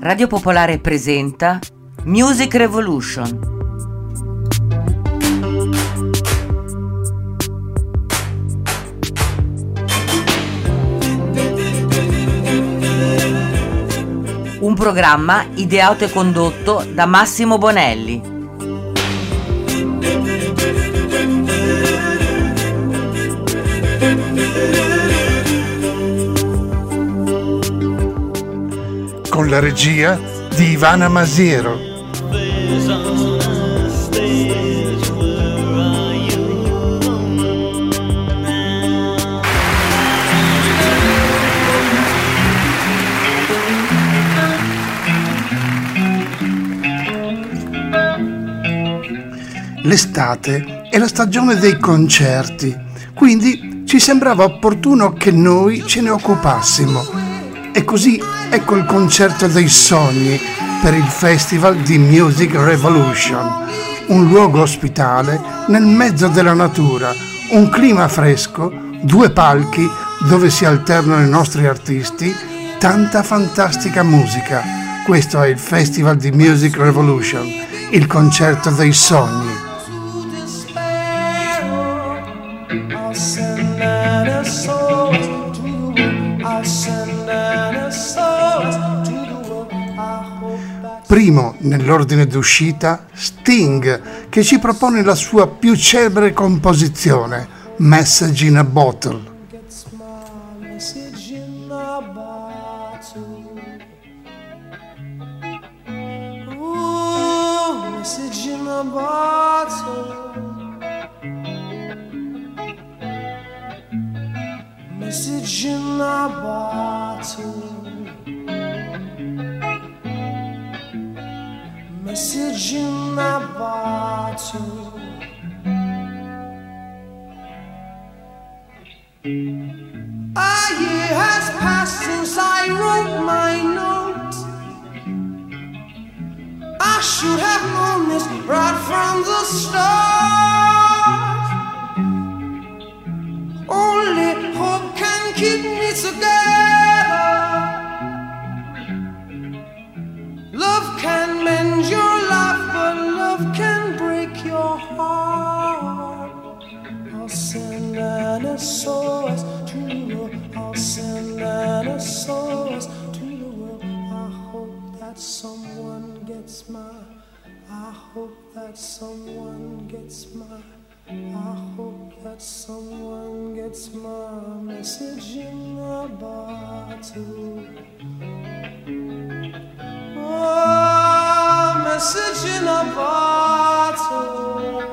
Radio Popolare presenta Music Revolution. Un programma ideato e condotto da Massimo Bonelli. Con la regia di Ivana Masiero. L'estate è la stagione dei concerti, quindi ci sembrava opportuno che noi ce ne occupassimo. E così ecco il concerto dei sogni per il Festival di Music Revolution, un luogo ospitale nel mezzo della natura, un clima fresco, 2 palchi dove si alternano i nostri artisti, tanta fantastica musica. Questo è il Festival di Music Revolution, il concerto dei sogni. Primo nell'ordine d'uscita Sting, che ci propone la sua più celebre composizione, Message in a Bottle. Message in a bottle. Message in a bottle. A year has passed since I wrote my note. I should have known this right from the start. Only hope can keep me together. Love can mend your life, but love can break your heart. I'll send an SOS to the world. I'll send an SOS to the world. I hope that someone gets my. I hope that someone gets my. I hope that someone gets my message in a bottle. Oh, message in a bottle.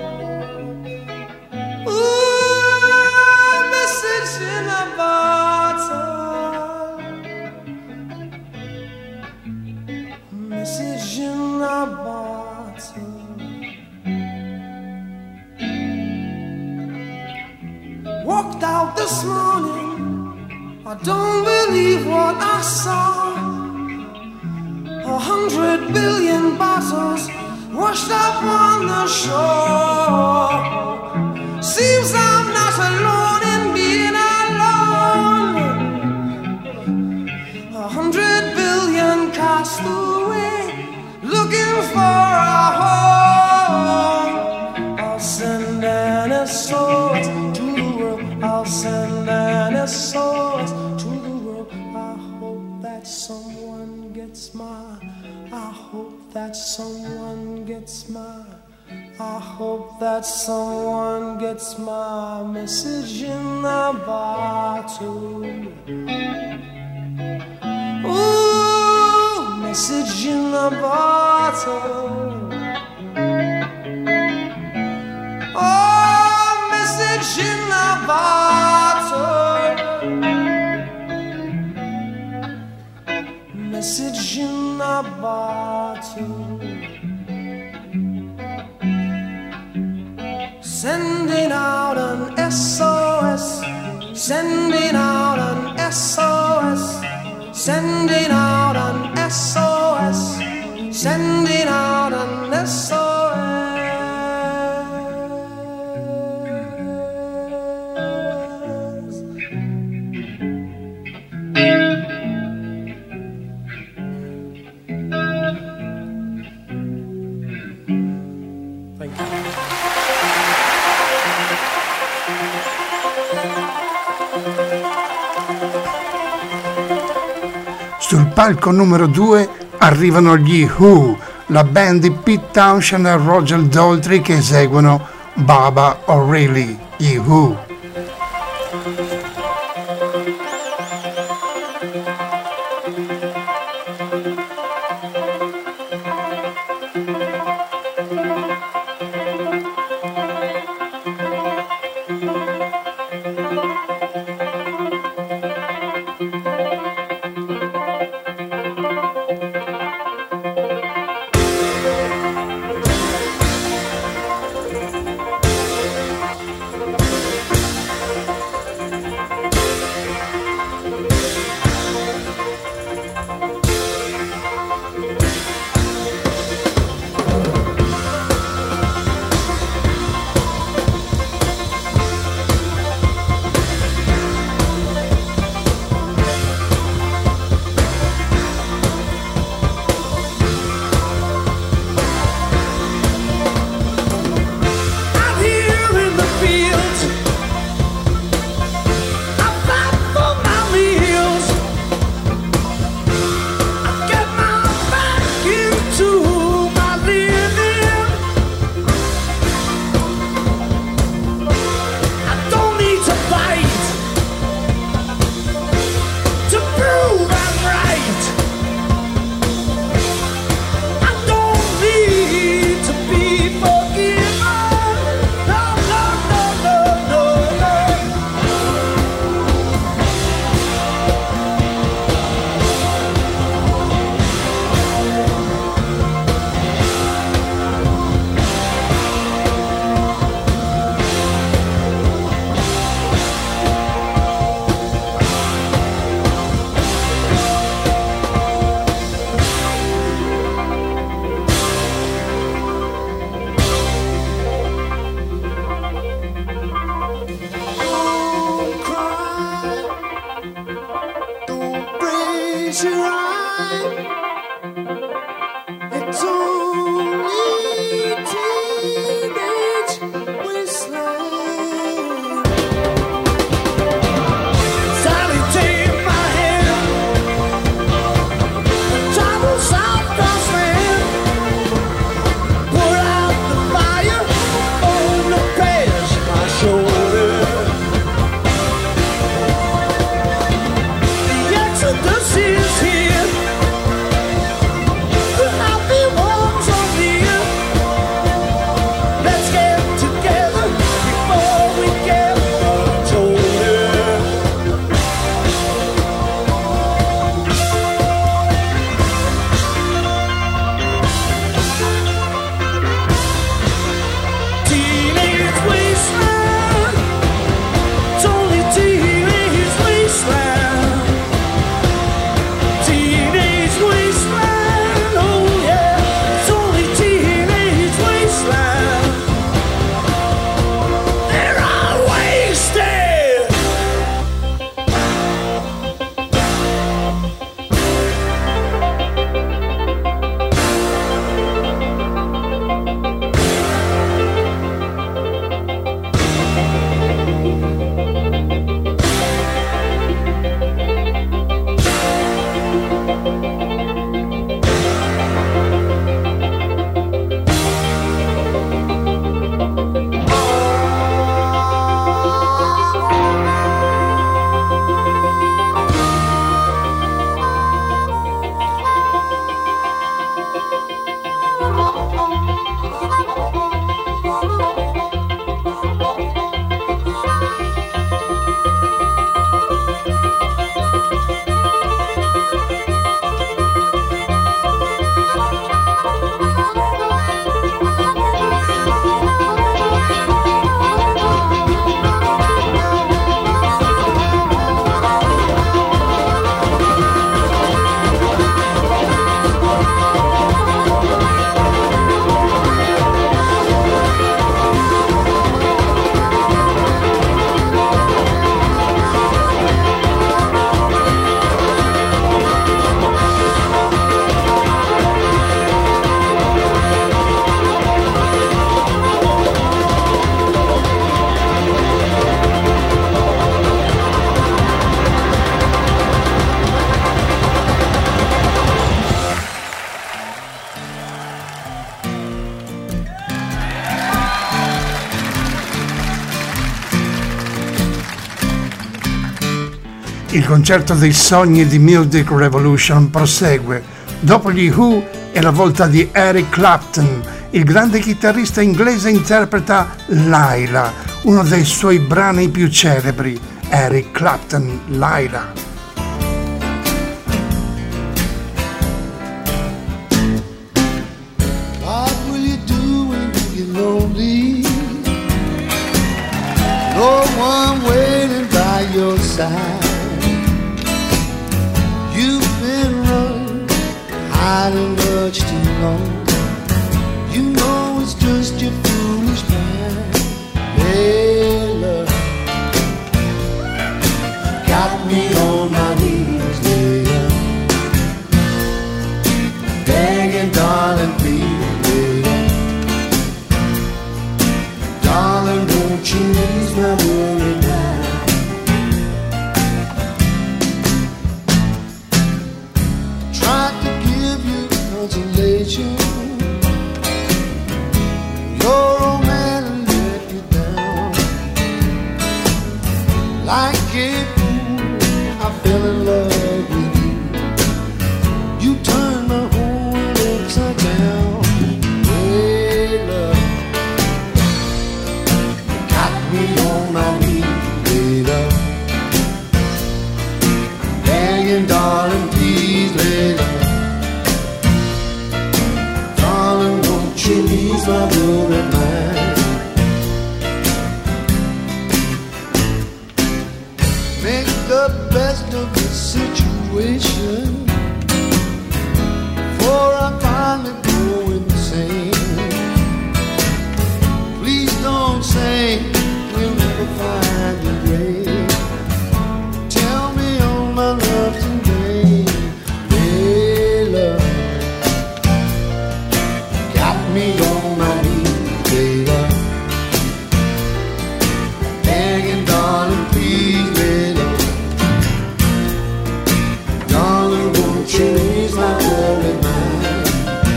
Ooh, message in a bottle. Message in a bottle. Walked out this morning, I don't believe what I saw. 100 billion bottles washed up on the shore. Seems I'm not alone in being alone. 100 billion cast away, looking for a home. I'll send an SOS to the world. I'll send an SOS to the world. I hope that someone gets my. I hope that someone gets my. I hope that someone gets my message in a bottle. Ooh, message in a bottle. Oh, message in a bottle. Message in a bottle. Sending out an SOS. Sending out an SOS. Sending out an SOS. Sending out an SOS. Sul palco numero 2 arrivano gli Who, la band di Pete Townshend e Roger Daltrey che eseguono Baba O'Reilly, gli Who. This is here. Il concerto dei sogni di Music Revolution prosegue. Dopo gli Who è la volta di Eric Clapton. Il grande chitarrista inglese interpreta Laila, uno dei suoi brani più celebri. Eric Clapton, Laila. What will you do when you get lonely? No one waiting by your side. You've been running, hiding much too long. You know it's just your foolish pride. Hey, love, got me on my knees, yeah. Begging, darling, please, yeah. Darling, won't you ease my worry now? Tried to give you consolation. Your old man let you down. Like a fool, I fell in love with you. You turned my whole world upside down. Hey, love, got me on my knees, hey, love. Begging, darling, please, lay love. Darling, won't you ease my worry mind? Make the best of the situation, for I finally go insane. Please don't say we'll never find your grave. Tell me all my love today. Hey, love, got me on my knees, hey, love. Begging, darling, please, hey, love. Darling, won't you ease my worry mind?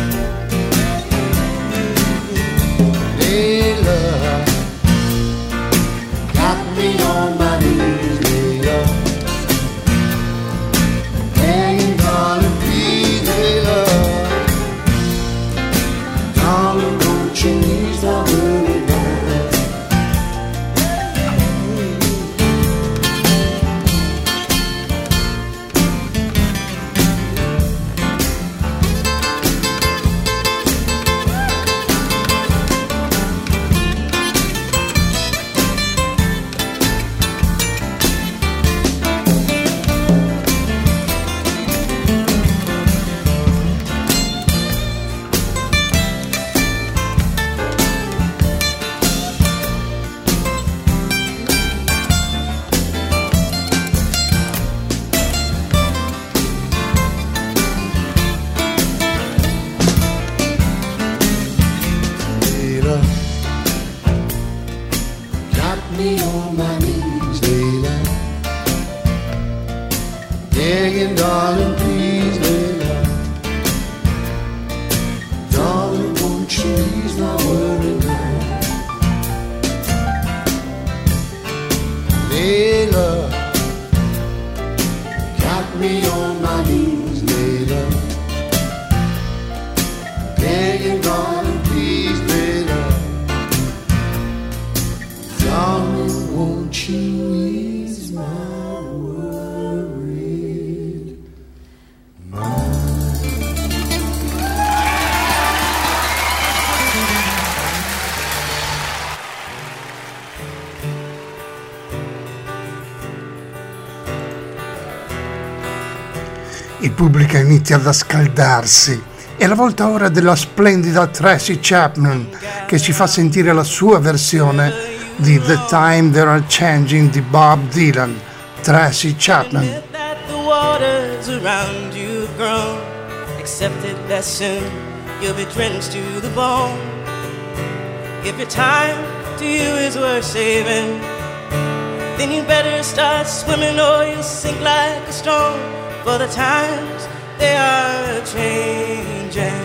Hey, love, got me on my knees, hey, love. Begging, darling, please, hey, love. Darling, won't you ease my worry mind? Layla, got me on my knees, Layla. Begging, darling, please, Layla. Darling, won't you ease my worry now? Layla, got me on my knees, Layla. Begging, darling, please, Layla. Darling, won't you ease my worried mind? Il pubblico inizia ad scaldarsi. È la volta ora della splendida Tracy Chapman, che ci fa sentire la sua versione di The Time They Are Changing di Bob Dylan. Tracy Chapman. That the waters around you have grown. Accepted that soon you'll be drenched to the bone. If your time to you is worth saving, then you better start swimming or you'll sink like a stone. For the times they are changing.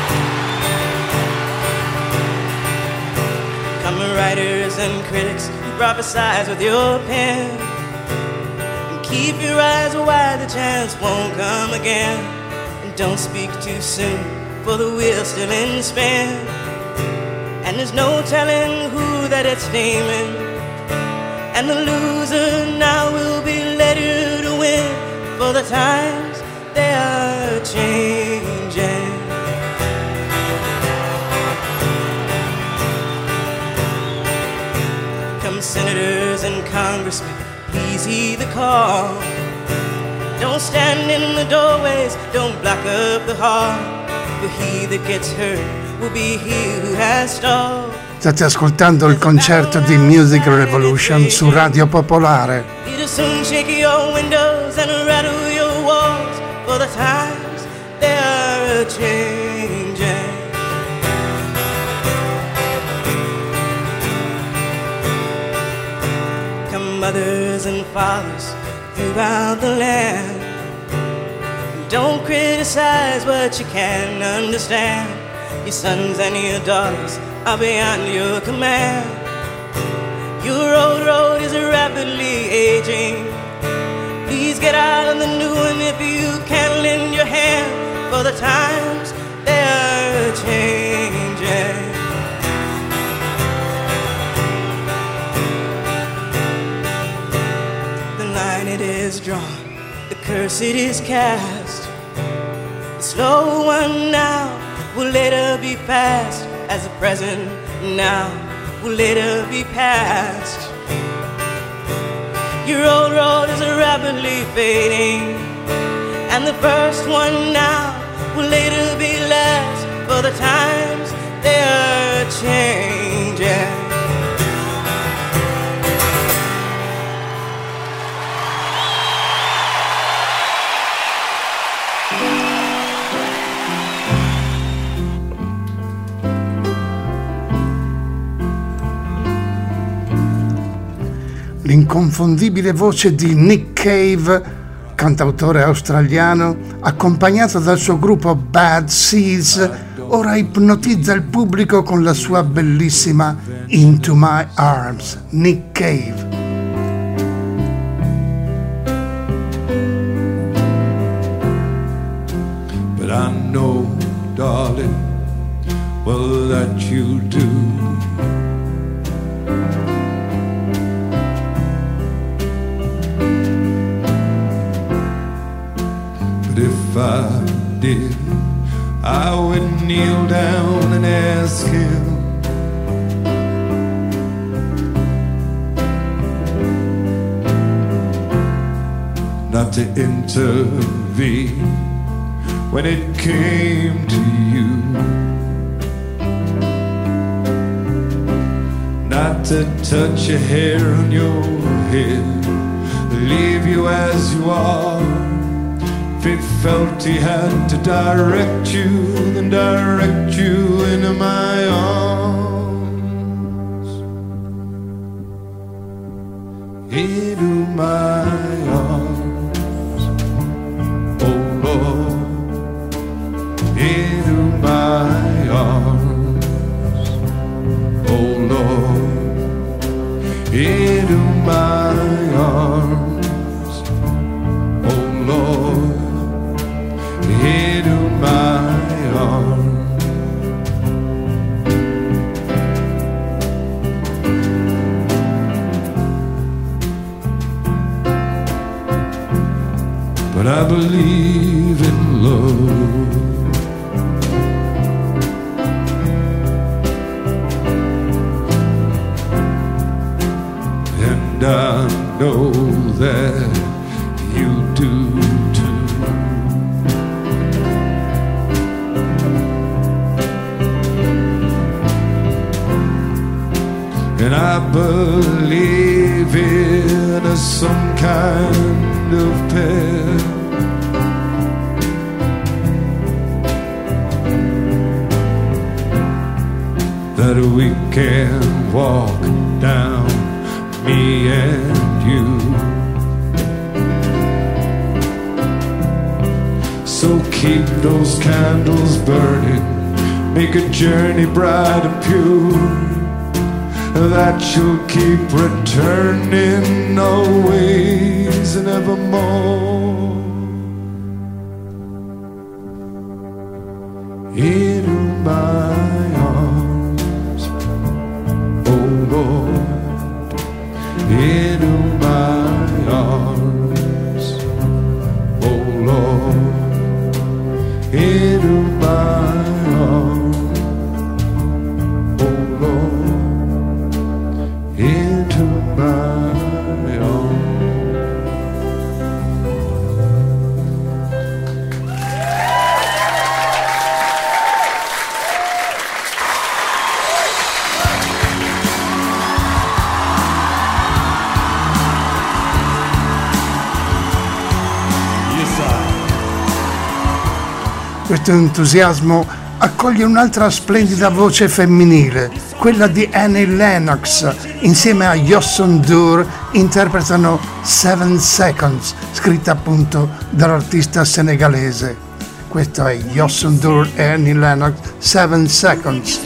Come writers and critics, prophesize with your pen. And keep your eyes wide, the chance won't come again. And don't speak too soon, for the wheel's still in spin. And there's no telling who that it's naming. And the loser now will be later to win, for the times they are changing. Come senators and congressmen, please heed the call. Don't stand in the doorways, don't block up the hall. For he that gets hurt will be he who has stalled. State ascoltando il concerto di Music Revolution su Radio Popolare. It'll soon shake your windows and rattle your walls, for the times they are changing. Come mothers and fathers throughout the land, don't criticize what you can't understand. Your sons and your daughters are beyond your command. Your old road is rapidly aging. Please get out on the new one if you can lend your hand, for the times they are changing. The line it is drawn, the curse it is cast. The slow one now will later be past, as the present now will later be past. Your old road is rapidly fading, and the first one now will later be last, for the times they are changing. L'inconfondibile voce di Nick Cave, cantautore australiano, accompagnato dal suo gruppo Bad Seeds, ora ipnotizza il pubblico con la sua bellissima Into My Arms. Nick Cave. But I know, darling, well that you do. If I did, I would kneel down and ask him not to intervene when it came to you, not to touch a hair on your head, leave you as you are. If he felt he had to direct you, then direct you into my arms. Into my arms, oh Lord. Into my arms, oh Lord. Into my arms, oh Lord. Into my arms. But I believe in love, and I know that you do too. And I believe in some kind of pair that we can walk down, me and you. So keep those candles burning, make a journey bright and pure. that you'll keep returning always and evermore into my arms, oh Lord, into my arms, oh Lord, into my arms, oh Lord, into my arms. Questo entusiasmo accoglie un'altra splendida voce femminile, quella di Annie Lennox. Insieme a Youssou N'Dour interpretano 7 Seconds, scritta appunto dall'artista senegalese. Questo è Youssou N'Dour e Annie Lennox, 7 Seconds.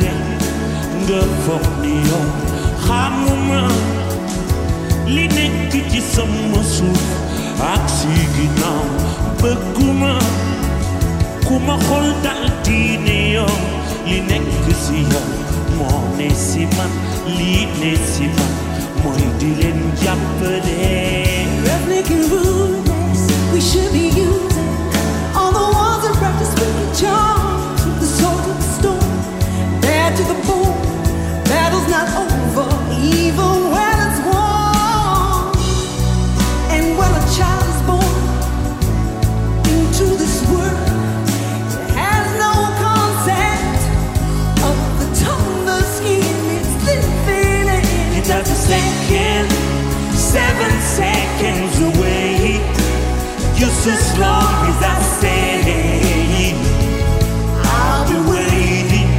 Ku ma xool dal diine yow li nekk si yow moo ne si man lii ne si man mooy di leen jàppale. Making rudeness, we should be using all the walls of practice wicked charms with the sword of the storm. Bad to the bone, battle's not over, even when it's won. And when a child is born into this world, just a second, 7 seconds away. Just as long as I say I'll be waiting.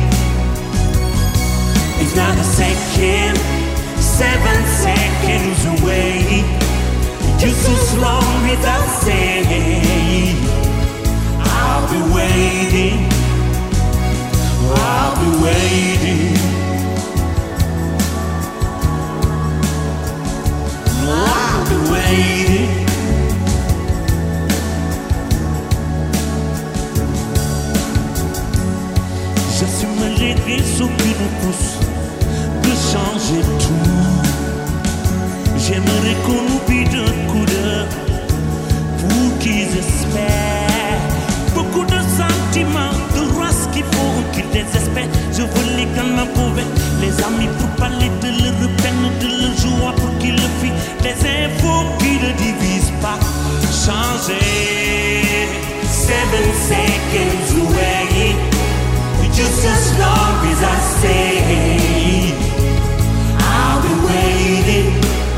It's not a second, 7 seconds away. Just as long as I say I'll be waiting. I'll be waiting. I'll be waiting. J'assume les raisons qui nous poussent de changer tout. J'aimerais qu'on oublie d'un coup d'heure pour qu'ils espèrent. Beaucoup de sentiments, de race qui font qu'ils désespèrent. Je veux les gamins mauvais, les amis pour parler de leur peine, de leur joie pour qu'ils le fient. Les infos qui ne divisent pas, changer. 7 seconds away, just as long as I say I'll be waiting.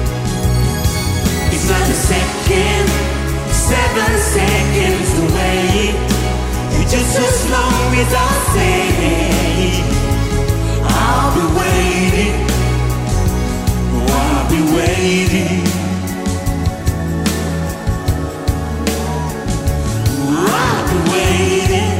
It's not a second, 7 seconds away, just as long as I say I'll be waiting. I'll be waiting. I'll be waiting.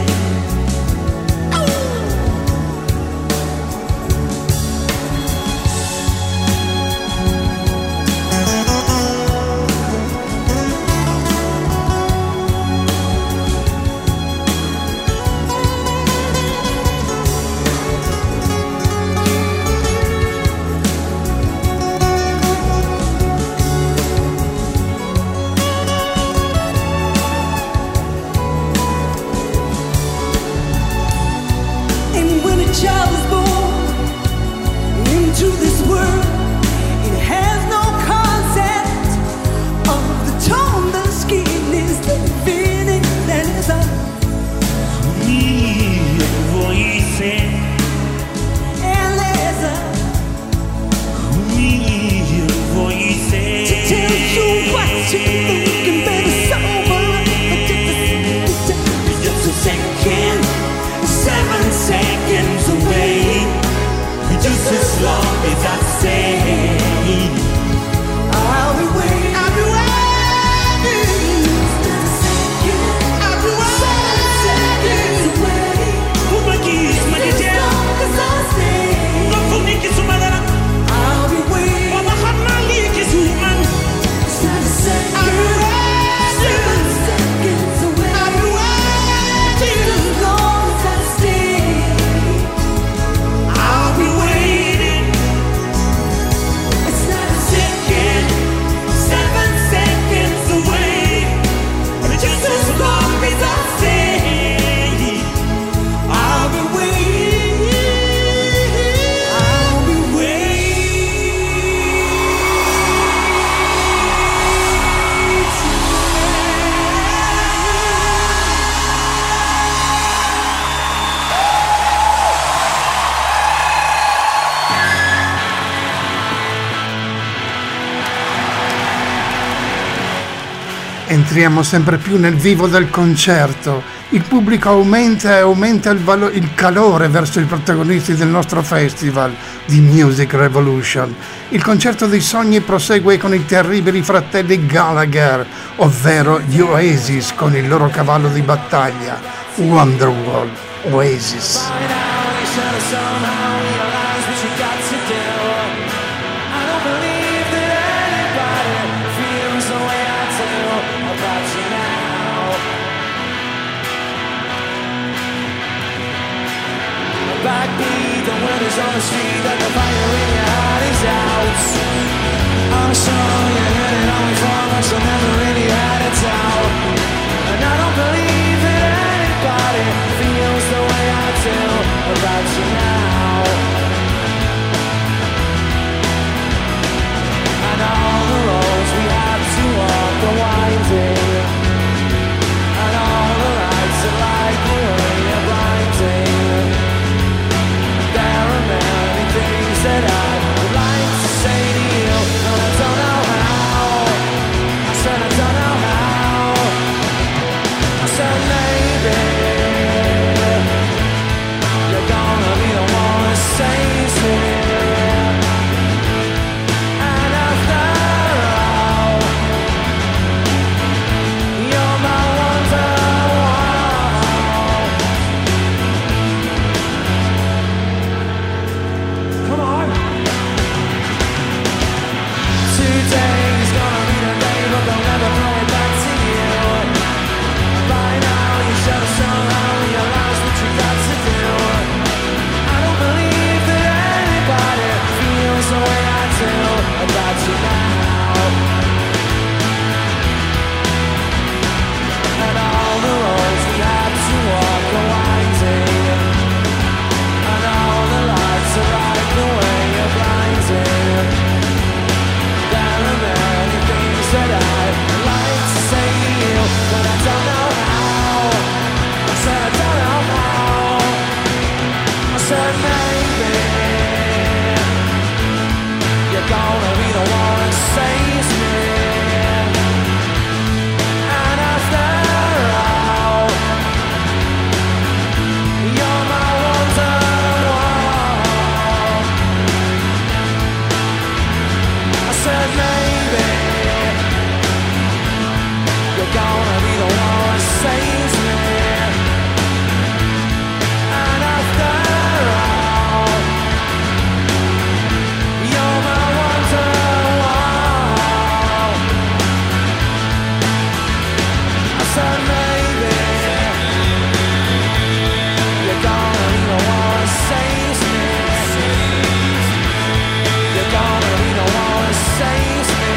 Entriamo sempre più nel vivo del concerto. Il pubblico aumenta e aumenta il calore verso i protagonisti del nostro festival di Music Revolution. Il concerto dei sogni prosegue con i terribili fratelli Gallagher, ovvero gli Oasis con il loro cavallo di battaglia, Wonderwall. Oasis. Backbeat, the wind is on the street, and the fire in your heart is out. I'm sure you heard it only for much, so never really had it out. And I don't believe that anybody feels the way I do about you now. And all the roads we have to walk are winding, and all the lights that light the way are blinding. That I would like to say to you, but I don't know how. I said I don't know how. I said maybe you're gonna be the one that saves me. And after all, you're my wonderwall. Come on. Today's gonna be the day, but they'll never throw it back to you. By now you should have somehow realized what you got to do. I don't believe that anybody feels the way I do about you now. And all the roads we have to walk are winding, and all the lights are like the way you're blinding. There are many things that I'd like to say to you, but I don't know how. I said I don't know how. I said maybe you're gonna be the one that saves me. And after all, you're my wonderwall. I said maybe you're gonna be the one that saves me. And after all, you're my wonderwall. I said maybe you're gonna be the one that saves me. You're gonna be the one that saves me.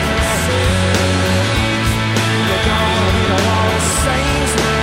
You're gonna be the one that saves me.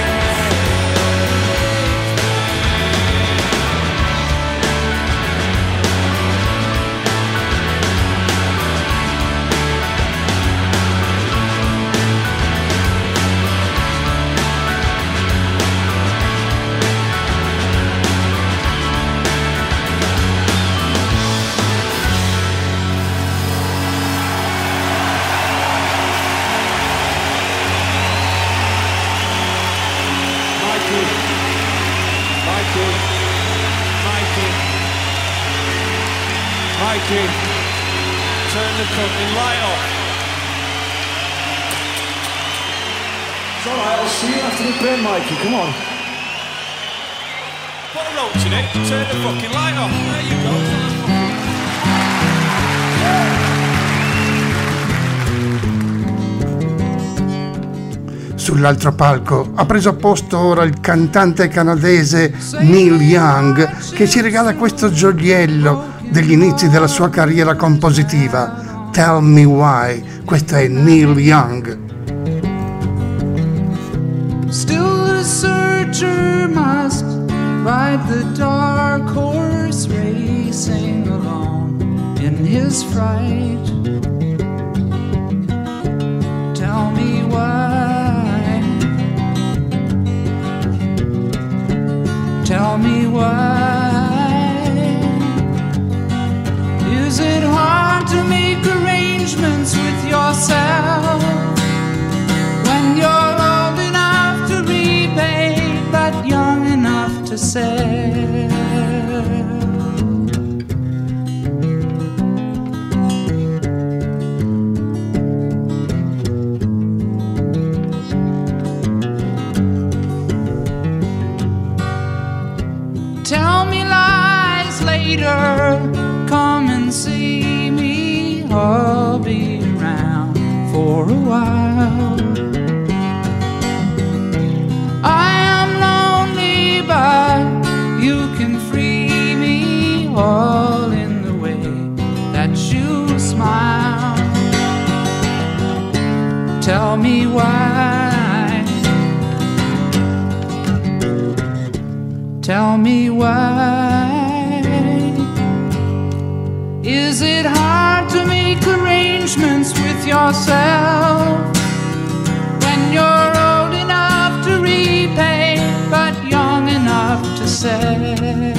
Mikey, turn the fucking light off. It's alright, I'll see you after the break, Mikey, come on. Put a roach in it, turn the fucking light off. There you go. Sull'altro palco ha preso posto ora il cantante canadese Neil Young, che ci regala questo gioiello degli inizi della sua carriera compositiva, Tell Me Why. Questo è Neil Young. Still the searcher must ride the dark horse, racing along in his fright. Tell me why. Tell me why. Is it hard to make arrangements with yourself when you're while. I am lonely, but you can free me all in the way that you smile. Tell me why. Tell me why. Is it hard to make arrangements with yourself when you're old enough to repay but young enough to say?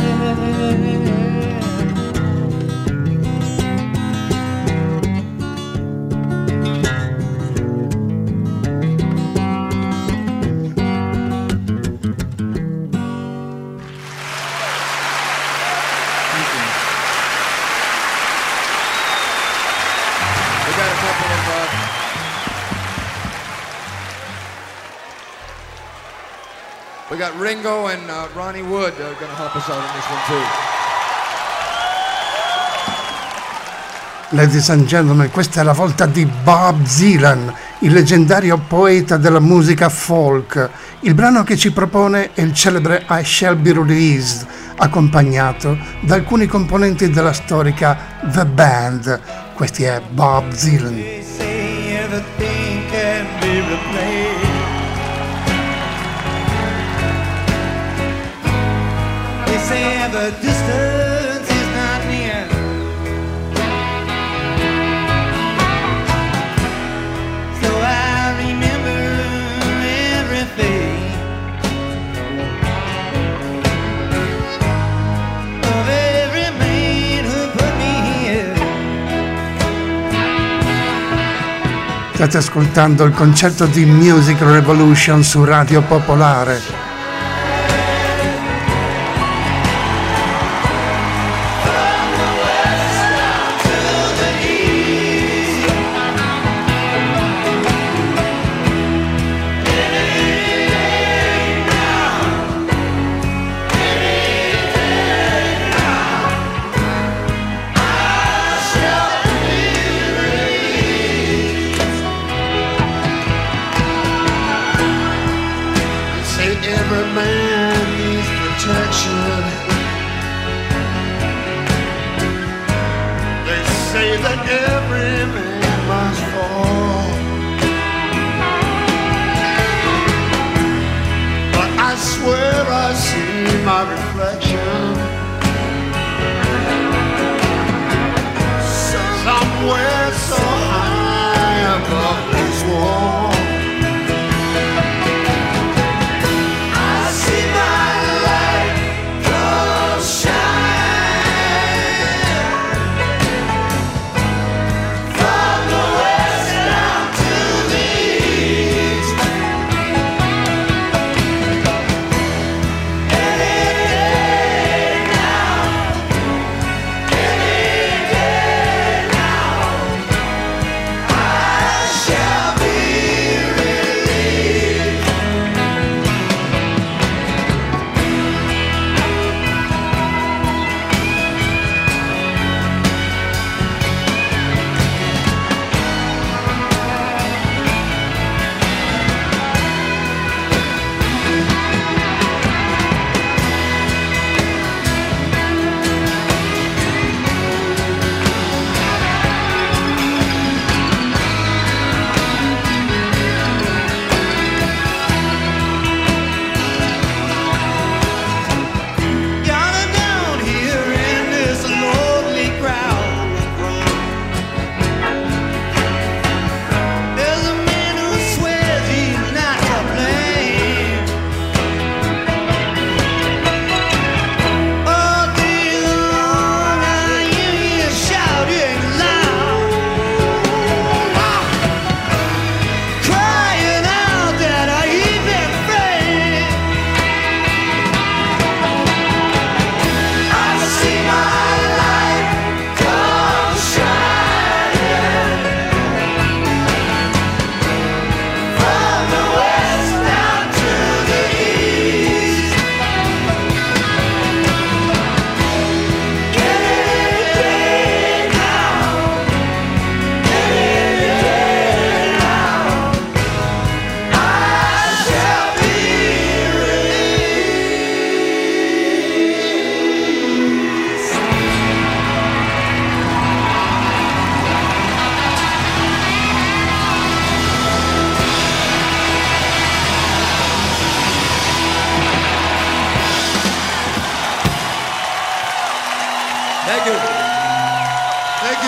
We got Ringo and Ronnie Wood are going to help us out on this one too. Ladies and gentlemen, questa è la volta di Bob Dylan, il leggendario poeta della musica folk. Il brano che ci propone è il celebre I Shall Be Released, accompagnato da alcuni componenti della storica The Band. Questo è Bob Dylan. They say everything can be replaced. They say the distance is not near. So I remember everything of every man who put me here. State ascoltando il concerto di Music Revolution su Radio Popolare. Every man needs protection. They say that every man must fall, but I swear I see my reflection somewhere so high above this wall.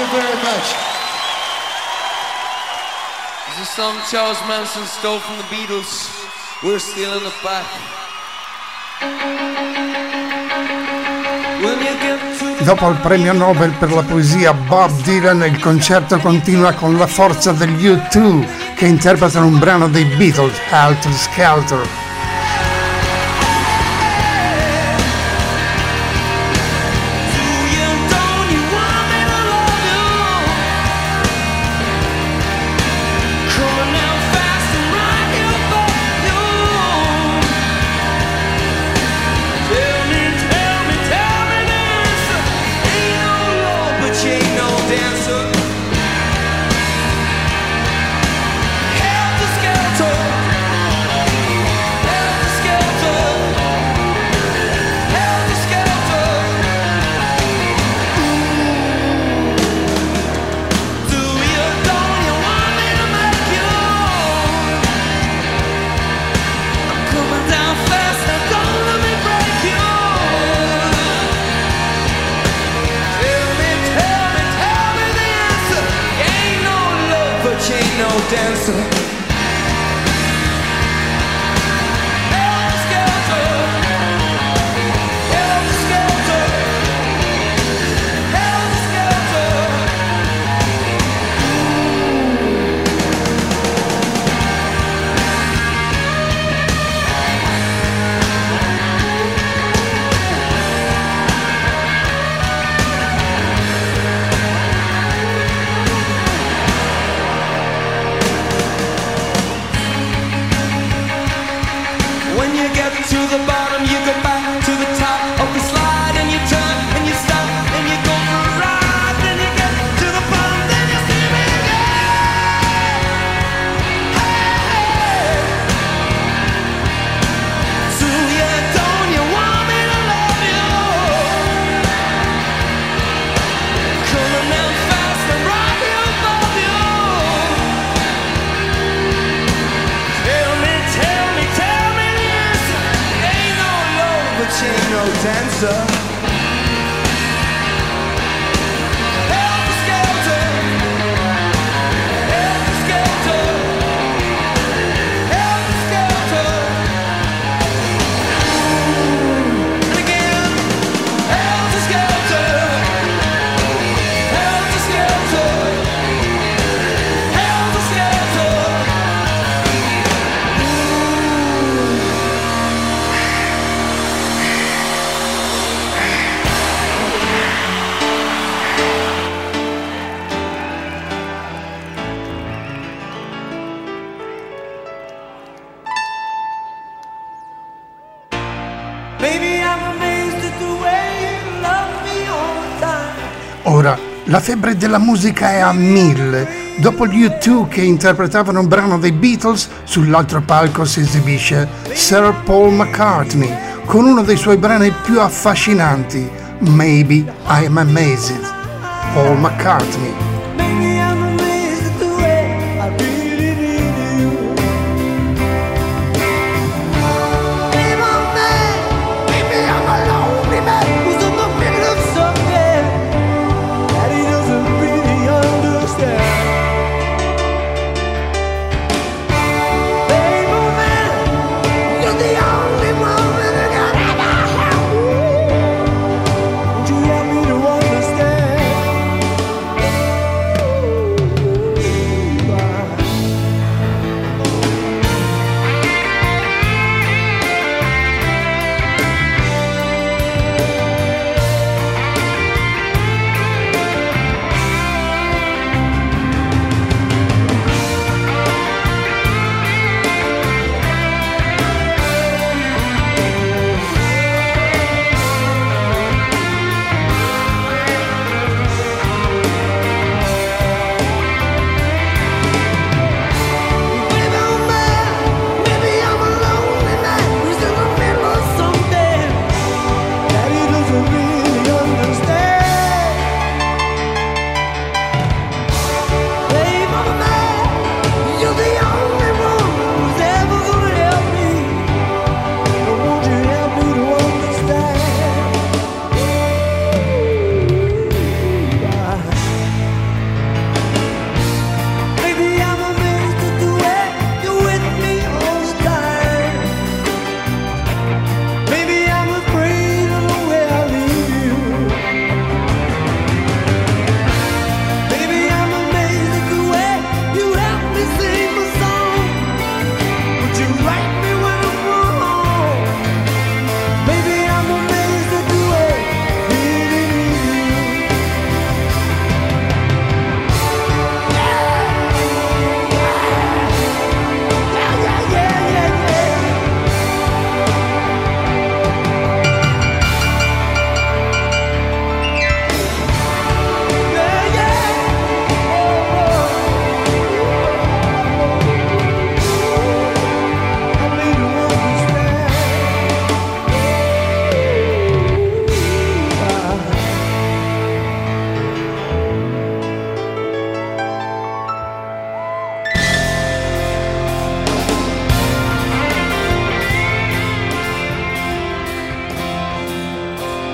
you very much. This is some Charles Manson stole from the Beatles. We're stealing it back. When you get to Dopo il premio Nobel per la poesia Bob Dylan, il concerto continua con la forza degli U2 che interpretano un brano dei Beatles, Helter Skelter. Ora, la febbre della musica è a 1000. Dopo gli U2 che interpretavano un brano dei Beatles, sull'altro palco si esibisce Sir Paul McCartney con uno dei suoi brani più affascinanti, Maybe I'm Amazed. Paul McCartney.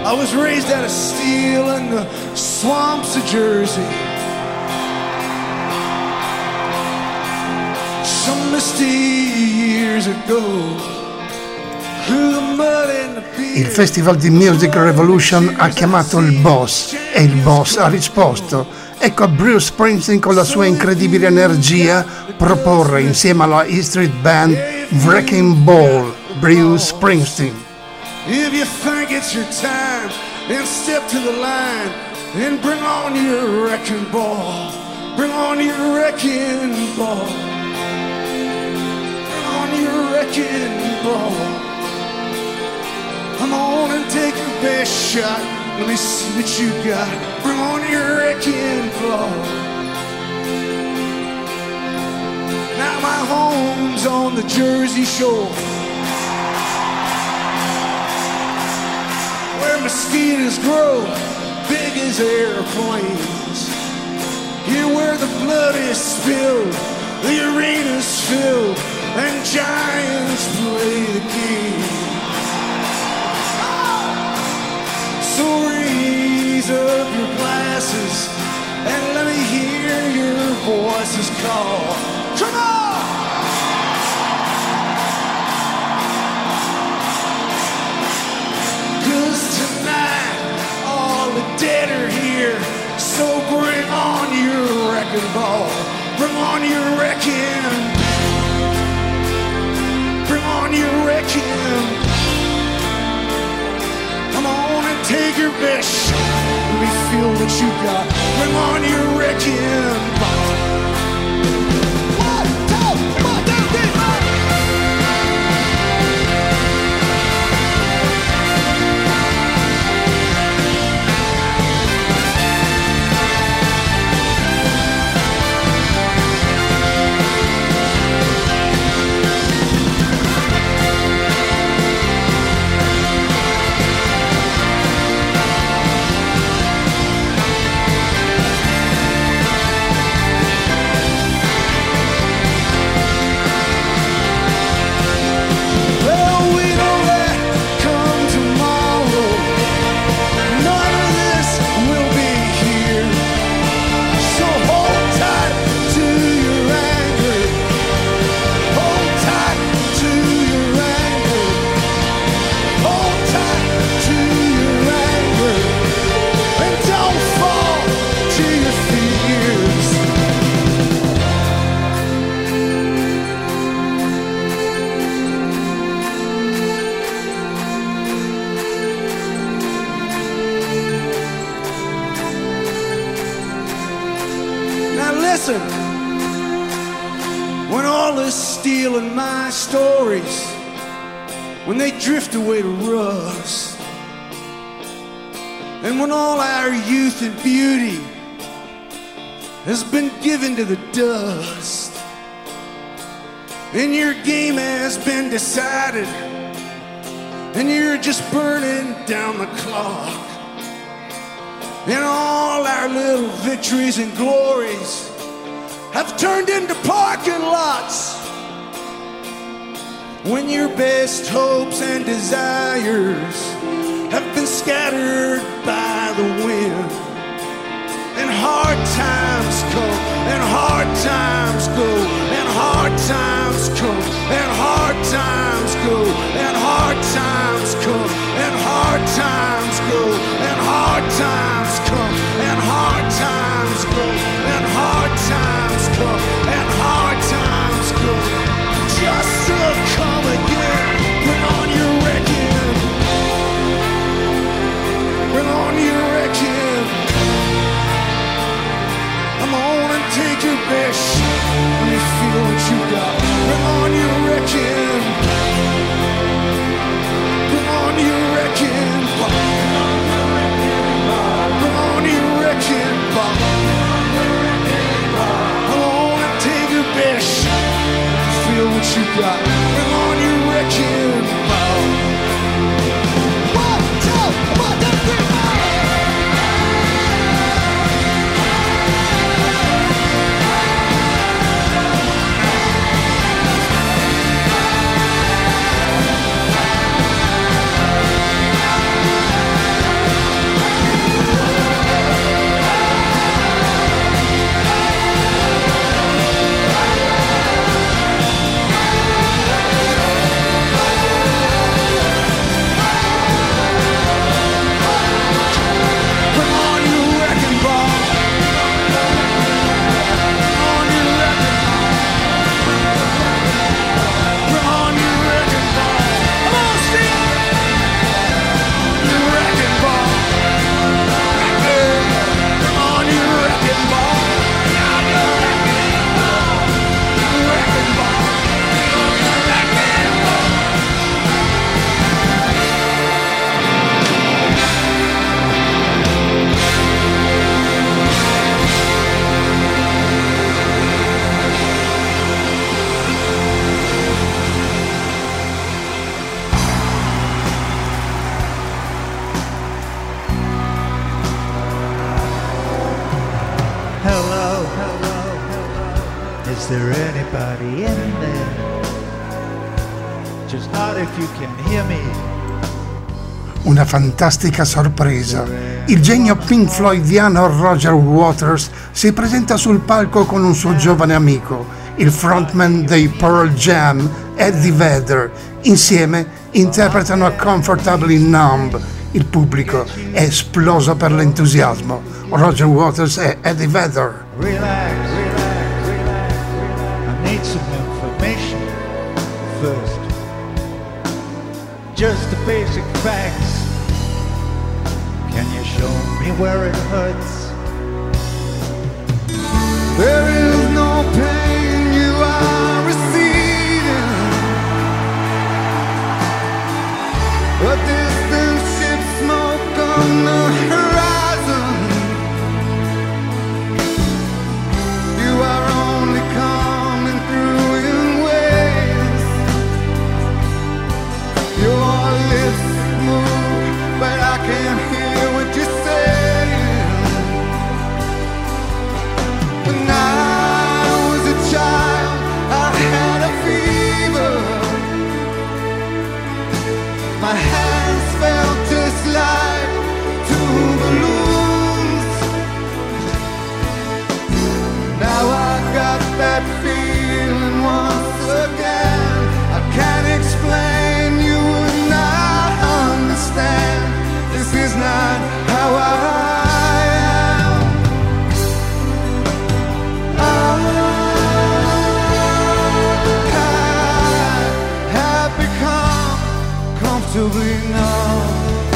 I was raised out of steel in the swamps of Jersey. Some misty years ago, through the mud and the beer. Il Festival di Music Revolution ha chiamato il boss e il boss ha risposto. Ecco a Bruce Springsteen con la sua incredibile energia proporre insieme alla E Street Band Wrecking Ball. Bruce Springsteen. If you think it's your time, then step to the line and bring on your wrecking ball. Bring on your wrecking ball. Bring on your wrecking ball. Come on and take your best shot. Let me see what you got. Bring on your wrecking ball. Now my home's on the Jersey Shore, where mosquitoes grow big as airplanes. Here where the blood is spilled, the arena's filled, and giants play the game. So raise up your glasses and let me hear your voices call. Come on! Dead are here, so bring on your wrecking ball. Bring on your wrecking. Bring on your wrecking. Come on and take your best shot. Let me feel what you got. Bring on your wrecking ball. When all is steel in my stories, when they drift away to rust, and when all our youth and beauty has been given to the dust, and your game has been decided, and you're just burning down the clock, and all our little victories and glories have turned into parking lots. When your best hopes and desires have been scattered by the wind, and hard times come, and hard times go, and hard times come, and hard times go, and hard times come, and hard times go, and hard times come, and hard times go, and hard times come, and hard times go, just to come again. Bring on your wrecking. Bring on your wrecking. Come on and take your best shot. Let me feel what you got. Bring on your wrecking. Bring on your wrecking. Bring on your wrecking. Come on and take your best shot. Feel what you got. Bring on your wrecking ball. 1, 2, 1, 2, 3, 4. there anybody in there? Just not if you can hear me. Una fantastica sorpresa. Il genio Pink Floydiano Roger Waters si presenta sul palco con un suo giovane amico, il frontman dei Pearl Jam, Eddie Vedder. Insieme interpretano Comfortably Numb. Il pubblico è esploso per l'entusiasmo. Roger Waters e Eddie Vedder. Relax. I need some information first. Just the basic facts. Can you show me where it hurts? There is no pain you are receiving. A distant ship smoke on the horizon. You are only coming through in waves. Your lips move, but I can't hear what you're saying. When I was a child, I had a fever. My hands felt just like two balloons. Now I got that feeling once again. I can't explain, you would not understand. This is not how I am. I have become comfortably numb.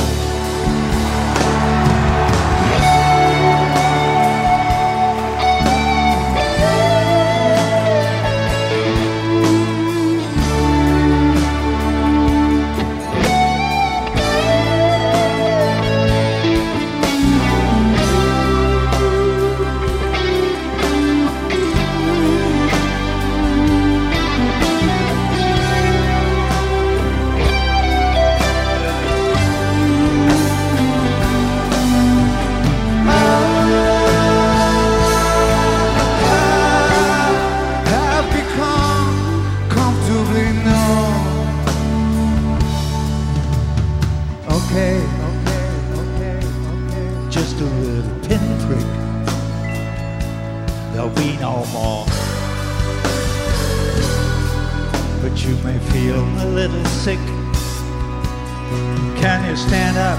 Have become comfortably numb. Okay. Just a little pinprick. There'll be no more. But you may feel a little sick. Can you stand up?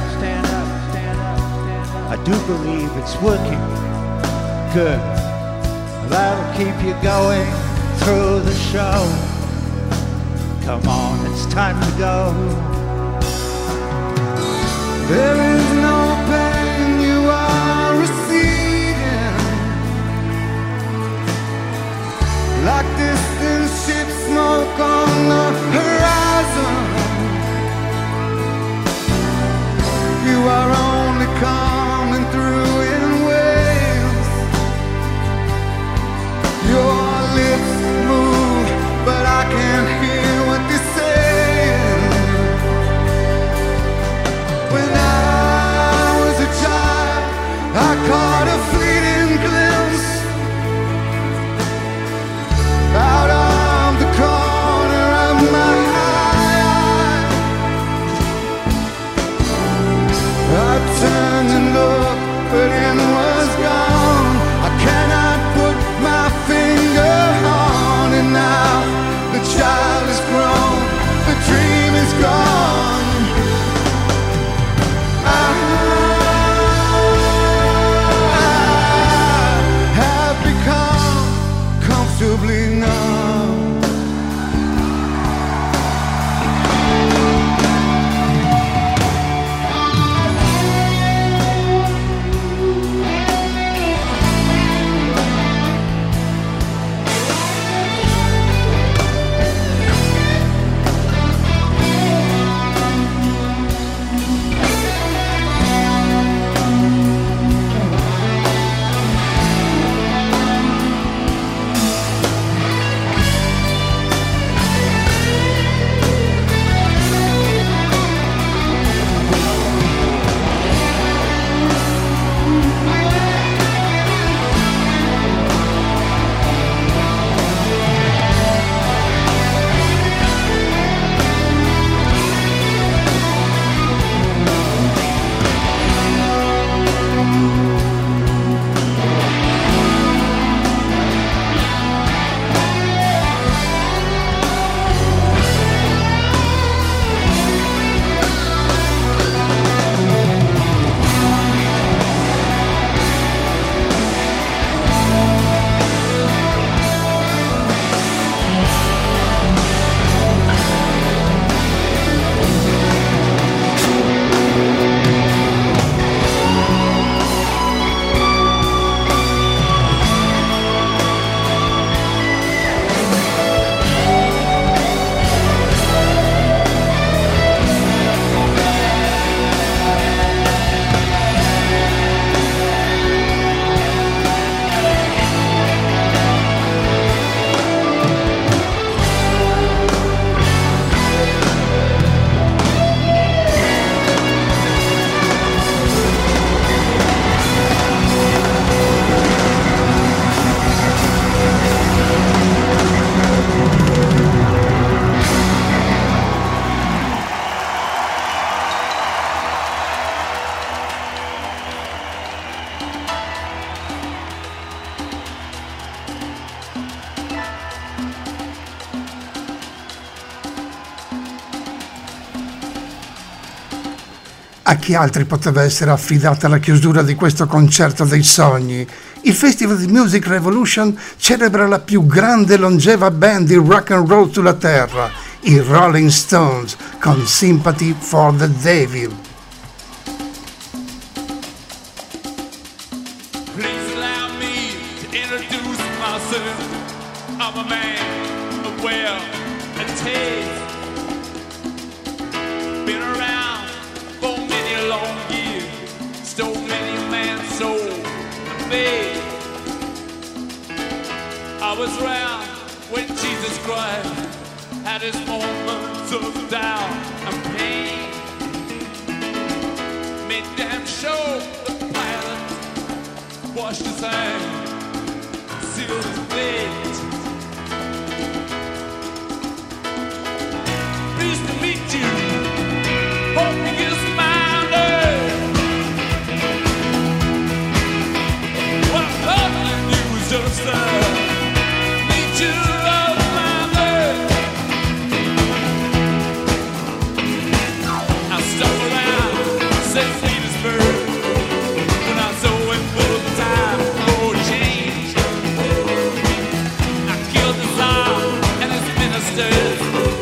I do believe it's working. Good. That'll keep you going through the show. Come on, it's time to go. There is no pain you are receiving. Like distant ship smoke on the horizon. You are only coming through in waves. Your lips move, but I can't hear what they're saying. When I was a child, I caught a fleeting glimpse out of the corner of my A chi altri poteva essere affidata la chiusura di questo concerto dei sogni? Il Festival di Music Revolution celebra la più grande e longeva band di rock and roll sulla terra, i Rolling Stones, con Sympathy for the Devil. Please allow me to introduce myself. I'm a man of wear and taste. Been around for many a long year, stole many a man's soul and faith. I was around when Jesus Christ had his moments of doubt and pain. Made damn sure the pilot washed his hands, sealed his fate. Pleased to meet you. Hope you get smiling. What I thought you was just meet you love smiling. I stuck around St. Petersburg when I was so in full time for change. I killed the Tsar and his ministers.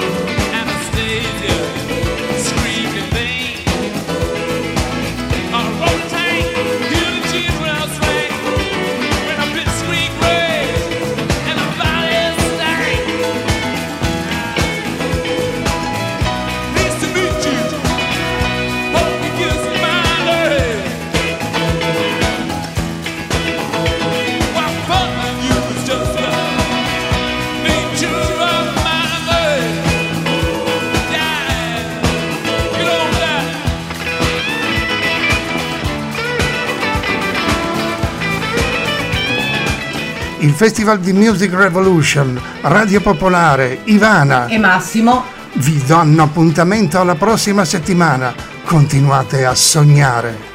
Il Festival di Music Revolution, Radio Popolare, Ivana e Massimo vi danno appuntamento alla prossima settimana. Continuate a sognare.